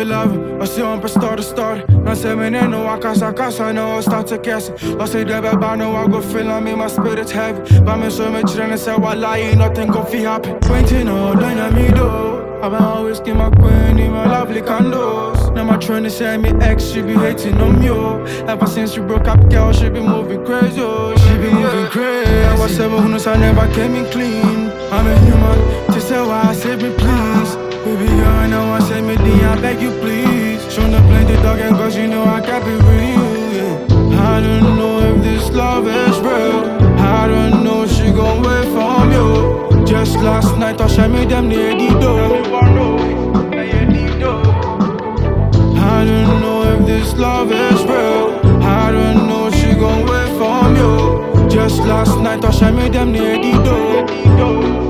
vi love, og se om på start. Når ser min endnu, og kasser, når jeg start til kasse. Og se det var bare når jeg går fælder med my spirit heavy. Bare med så med trænende, så var leje, nothing go fi happy. Pointing on, dynamido. I've been always give my queen in my lovely condos. Now my trying to say me ex, she be hating on you. Ever since you broke up, girl, she be moving crazy. She be moving crazy. I was 700, so I never came in clean. I'm a human, just say why, save me please. Baby girl, now I say me D, I beg you please. Show the plenty dog and cause you know I can't be real, yeah. I don't know if this love is real. I don't know she gon' wait from you. Just last night I shot me them near the door. I don't know if this love is real. I don't know she gon' wait from you. Just last night I shot me them near the door.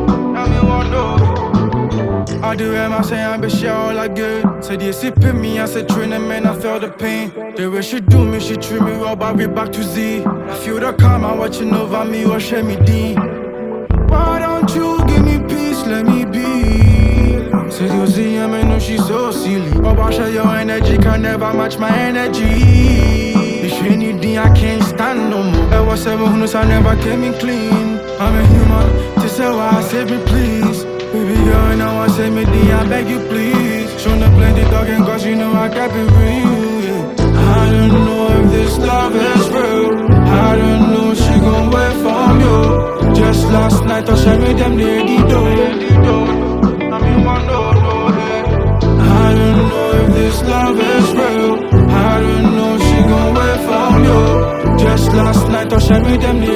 I do am I say I'm be sure all I get. Say they sipping me, I say training man, I feel the pain. The way she do me, she treat me well, but we back to Z. I feel the karma watching over me or share me D. Why don't you give me peace, let me be? Say you see I know she's so silly. But I share your energy can never match my energy. If you need D, I can't stand no more. I was 700, so I never came in clean. I'm a human, just say why, save me please. Baby girl, now I say me D, I beg you please. Show the plenty talking cause you know I can't be real, yeah. I don't know if this love is real. I don't know she gon' wait from you. Just last night I shot me them near the door. I don't know if this love is real. I don't know she gon' wait from you. Just last night I shot me them near